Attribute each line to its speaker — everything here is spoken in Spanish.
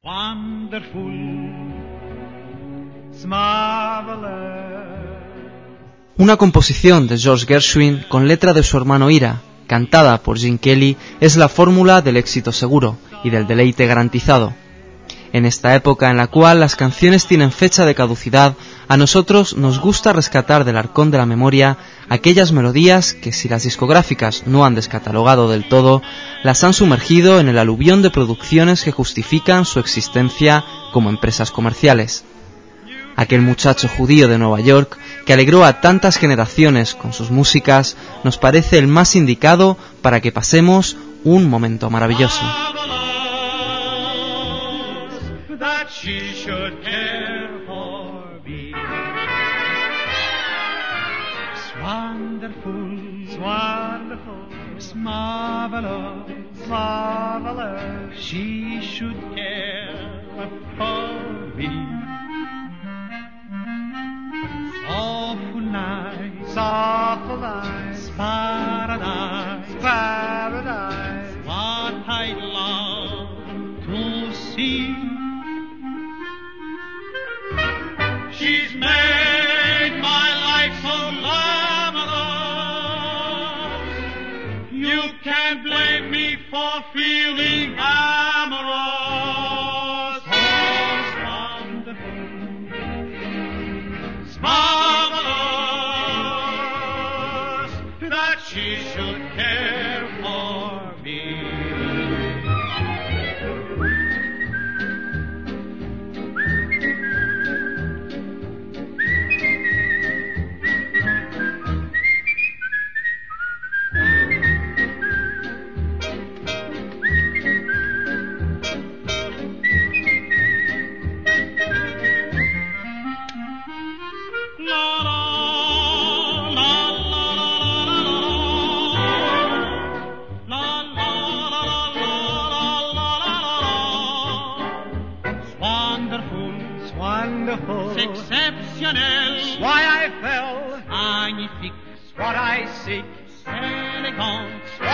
Speaker 1: Una composición de George Gershwin con letra de su hermano Ira, cantada por Gene Kelly, es la fórmula del éxito seguro y del deleite garantizado. En esta época en la cual las canciones tienen fecha de caducidad, a nosotros nos gusta rescatar del arcón de la memoria aquellas melodías que, si las discográficas no han descatalogado del todo, las han sumergido en el aluvión de producciones que justifican su existencia como empresas comerciales. Aquel muchacho judío de Nueva York, que alegró a tantas generaciones con sus músicas, nos parece el más indicado para que pasemos un momento maravilloso.
Speaker 2: She should care for me. It's wonderful, it's wonderful, it's marvelous, marvelous. She should care for me. It's awful nice, it's paradise, paradise. What I'd love to see. She's made my life so glamorous. You can't blame me for feeling amorous. Oh, it's wonderful, it's marvelous that she should care for me. Exceptionnel, why I fell, magnifique, what I seek, élégante,